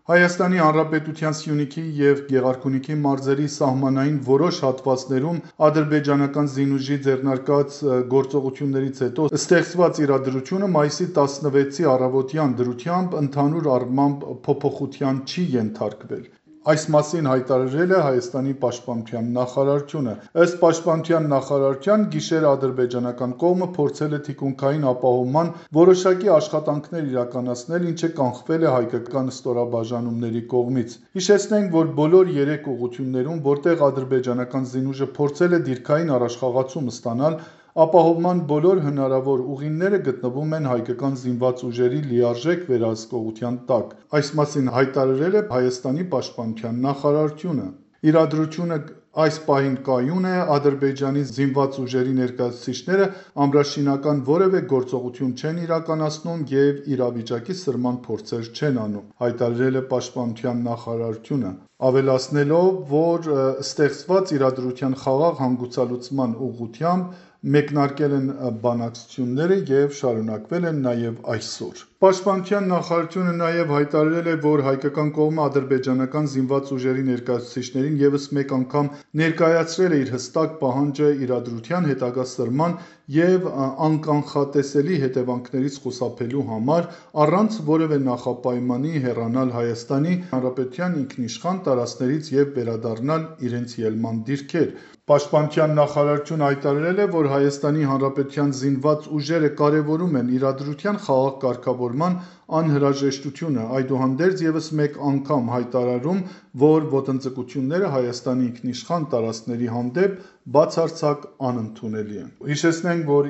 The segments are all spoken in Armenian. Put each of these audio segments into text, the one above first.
Հայաստանի Հանրապետության Սյունիքի և Գեղարքունիքի մարզերի սահմանային որոշ հատվածներում ադրբեջանական զինուժի ձեռնարկած գործողություններից հետո ստեղծված իրադրությունը մայիսի 16-ի առավոտյան դրությամբ ընդհանուր առմամբ փոփոխության չի ենթարկվել։ Այս մասին հայտարարել է Հայաստանի պաշտպանության նախարարությունը։ Ըստ պաշտպանության նախարարության, գիշերը ադրբեջանական կողմը փորձել է թիկունքային ապահովման որոշակի աշխատանքներ իրականացնել, ինչը կանխվել է հայկական ստորաբաժանումների կողմից։ Հիշեցնենք, որ բոլոր 3 ուղղություններում, որտեղ ադրբեջանական զինուժը փորձել է դիրքային առաջխաղացում ստանալ, ապահովման բոլոր հնարավոր ուղիները գտնվում են հայկական զինված ուժերի լիարժեք վերահսկողության տակ։ Այս մասին հայտարարել է Հայաստանի պաշտպանության նախարարությունը։ Իրադրությունը այս պահին կայուն է, Ադրբեջանի զինված ուժերի ներկայացուցիչները ամրաշինական որևէ գործողություն չեն իրականացնում և իրավիճակի սրման փորձեր չեն անում, հայտարարել է պաշտպանության նախարարությունը, ավելացնելով, որ ստեղծված իրադրության խաղաղ հանգուցալուծման ուղղությամբ մեկնարկել են բանակցությունները և շարունակվել են նաև այսօր։ Պաշտպանության նախարարությունը նաև հայտարարել է, որ հայկական կողմը ադրբեջանական զինված ուժերի ներկայացուցիչներին ևս մեկ անգամ ներկայացրել է իր հստակ պահանջը իրադրության հետագա սրման և անկանխատեսելի հետևանքներից խուսափելու համար առանց որևէ նախապայմանի հեռանալ Հայաստանի Հանրապետության ինքնիշխան տարածքներից և վերադառնալ իրենց ելման դիրքեր։ Պաշտպանության նախարարությունը հայտարարել է, որ Հայաստանի Հանրապետության զինված ուժերը կարևորում են իրադրության խաղաղ կարգավորման անհրաժեշտությունը, այդուհանդերձ ևս մեկ անգամ հայտարարում, որ ոտնձգությունները Հայաստանի ինքնիշխան տարածքների հանդեպ բացարձակ անընդունելի են։ Հիշեցնենք, որ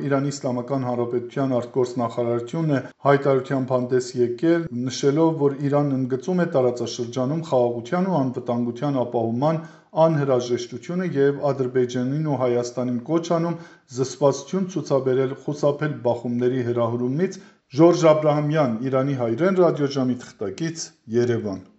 ԻԻՀ արտգործնախարարությունն է հայտարարությամբ հանդես եկել, նշելով, որ Իրանն ընդգծում է տարածաշրջանում խաղաղության ու անվտանգության ապահովման անհրաժեշտությունը և Ադրբեջանին ու Հայաստանին կոչ անում զսպվածություն ցուցաբերել խուսափել բախումների հրահրումից։ Ժորժ Աբրահամյան, Իրանի հայրեն ռադիոժամի թղթակից, Երևան։